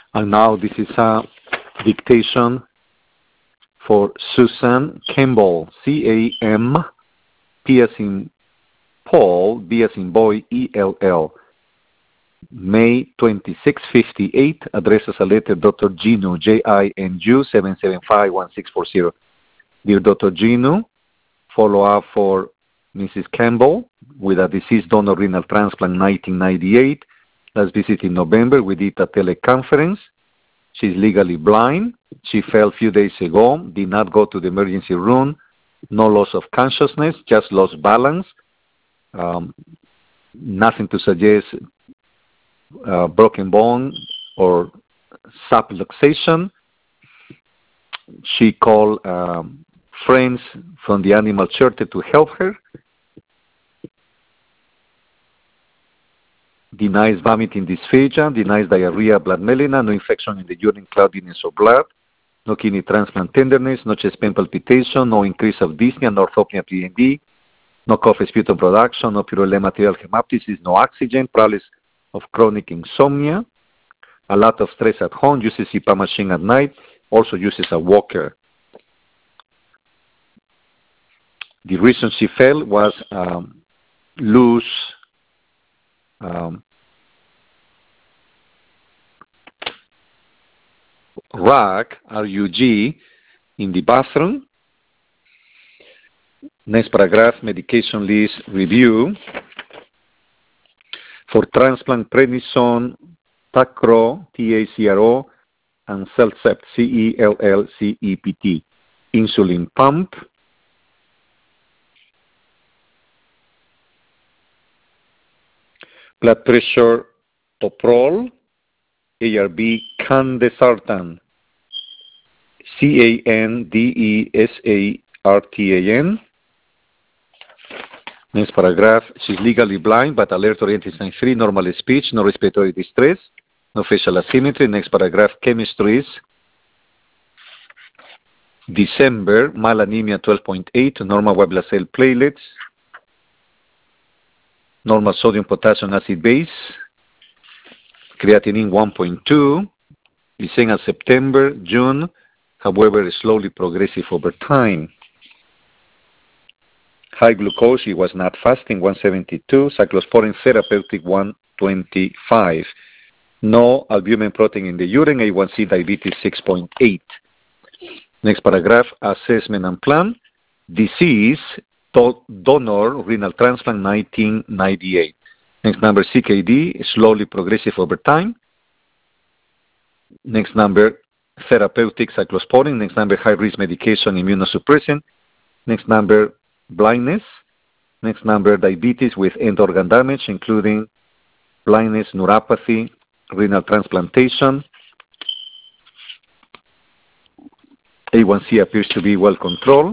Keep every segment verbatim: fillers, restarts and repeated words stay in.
And now this is a dictation for Susan Campbell, C A M, P as in Paul, B as in boy, E L L. May twenty-sixth, fifty-eight, addresses a letter Doctor Ginu, J I N U, seven seven five one six four zero. Dear Doctor Ginu, follow up for Missus Campbell with a deceased donor renal transplant nineteen ninety-eight. Last visit in November, we did a teleconference. She's legally blind. She fell a few days ago, did not go to the emergency room, no loss of consciousness, just lost balance. Um, nothing to suggest uh, broken bone or subluxation. She called um, friends from the animal shelter to help her. Denies vomiting dysphagia, denies diarrhea, blood melena, no infection in the urine, cloudiness or blood, no kidney transplant tenderness, no chest pain palpitation, no increase of dyspnea, no orthopnea P N D, no cough sputum production, no purulent material hemoptysis, no oxygen, paralysis of chronic insomnia, a lot of stress at home, uses C PAP machine at night, also uses a walker. The reason she fell was um, loose um, rug, R U G, in the bathroom. Next paragraph, medication list review. For transplant, prednisone, Tacro, T A C R O, and Cellcept, C E L L C E P T. Insulin pump. Blood pressure, Toprol, A R B, Candesartan, C A N D E S A R T A N. Next paragraph, she's legally blind but alert-oriented sign three, normal speech, no respiratory distress, no facial asymmetry. Next paragraph, chemistries. December, malanemia twelve point eight, normal white blood cell platelets, normal sodium potassium acid base, creatinine one point two, the same as September, June, however slowly progressive over time. High glucose, she was not fasting, one seventy-two, cyclosporin therapeutic one twenty-five. No albumin protein in the urine, A one C diabetes six point eight. Next paragraph, assessment and plan. Disease, donor renal transplant nineteen ninety-eight. Next number, C K D, slowly progressive over time. Next number, therapeutic cyclosporin. Next number, high-risk medication, immunosuppressant. Next number, blindness. Next number, diabetes with end organ damage, including blindness, neuropathy, renal transplantation. A one C appears to be well controlled.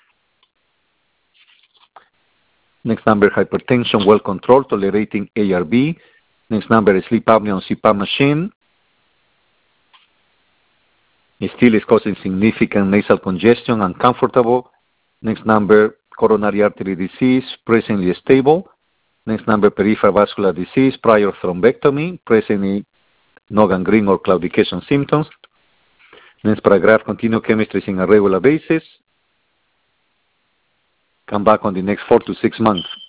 Next number, hypertension, well controlled, tolerating A R B. Next number, sleep apnea on C PAP machine. It still is causing significant nasal congestion, uncomfortable. Next number, coronary artery disease, presently stable. Next number, peripheral vascular disease, prior thrombectomy, presently no gangrene or claudication symptoms. Next paragraph, continue chemistry on a regular basis. Come back on the next four to six months.